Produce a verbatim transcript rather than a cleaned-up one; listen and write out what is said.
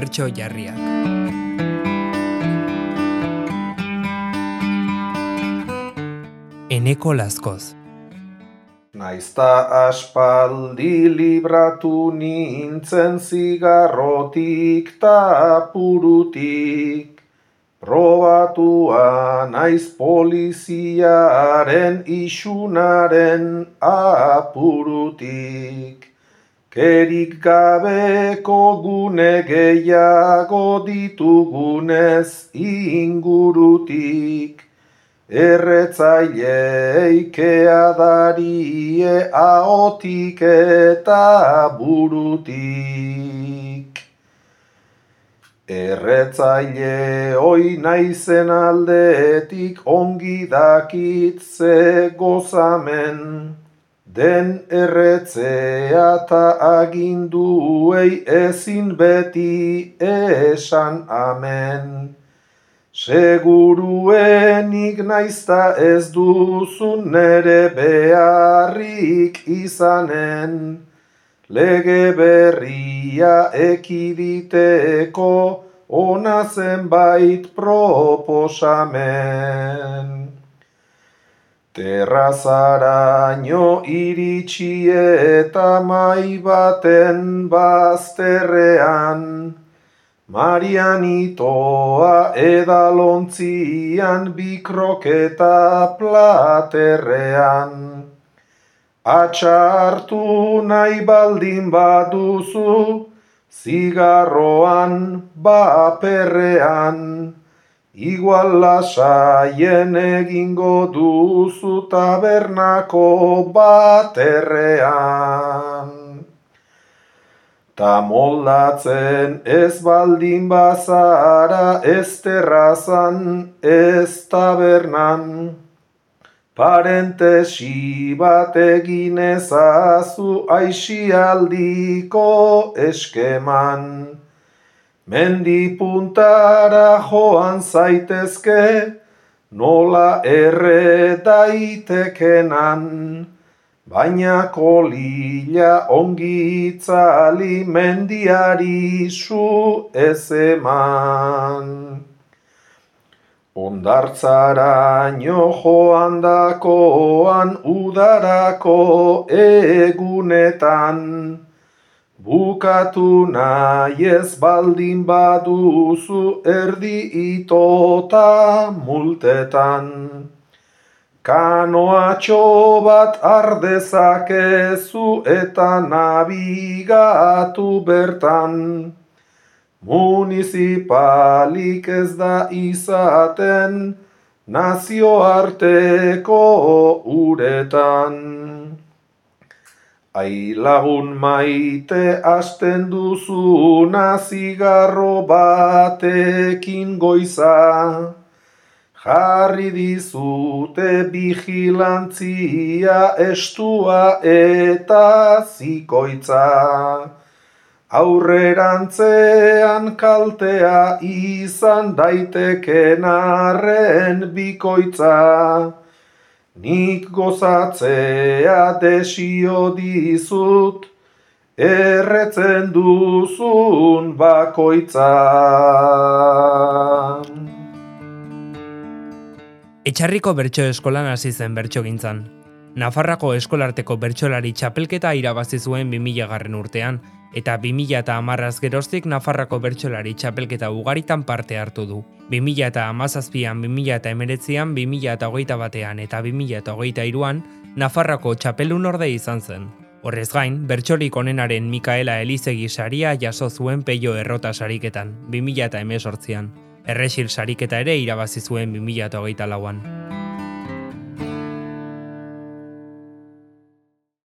bertso jarriak. Eneko Lazkoz. Naizta aspaldi libratu nintzen zigarrotik ta purutik, probatua naiz poliziaren isunaren apurutik. Kerik gabeko gune gehiago ditugunez ingurutik, erretzailei keadarie ahotik eta burutik. Erretzaile hoi naizen aldetik ongi dakit ze gozamen, den erretzea ta aginduei ezin beti esan amen. Seguruenik naizta ez duzun nere beharrik izanen, lege berria ekiditeko ona zenbait proposamen. Terrazaraino iritsi eta mai baten bazterrean, Marianitoa edalontzian bi kroketa platerrean. Atxartu nahi baldin baduzu, zigarroan baperrean, igual lasaien egingo duzu tabernako baterrean. Ta moldatzen ez baldin bazara ez terrazan, ez tabernan, parentesi bat egin ezazu aisialdiko eskeman. Mendi puntara joan zaitezke, nola erre daitekenan, baina kolila ongi itzali mendiari zu ez eman. Hondartzaraino joan dakoan udarako egunetan, bukatu nahi ez baldin baduzu erdi itota multetan. Kanoatxo bat ardezakezu eta nabigatu bertan. Municipalik ez da izaten nazioarteko uretan. Ai lagun maite hasten duzuna zigarro batekin goiza, jarri dizute bigilantzia estua eta zikoitza. Aurrerantzean kaltea izan daiteken arren bikoitza, nik gozatzea desio dizut, erretzen duzun bakoitza. Etxarriko bertso eskolan hasi zen bertsogintzan. Nafarrako eskolarteko bertsolari txapelketa irabazi zuen bi mila garren urtean, eta bi mila hamarraz geroztik Nafarrako bertsolari txapelketa ugaritan parte hartu du. bi mila hamazazpian, bi mila hemeretzian, bi mila hogeita batean eta bi mila hogeita hiruan Nafarrako txapeldunorde izan zen. Horrez gain, bertsolik onenaren Mikaela Elizegi saria jaso zuen Peio Errota sariketan, bi mila hemezortzian. Erresil sariketa ere irabazi zuen bi mila hogeita lauan.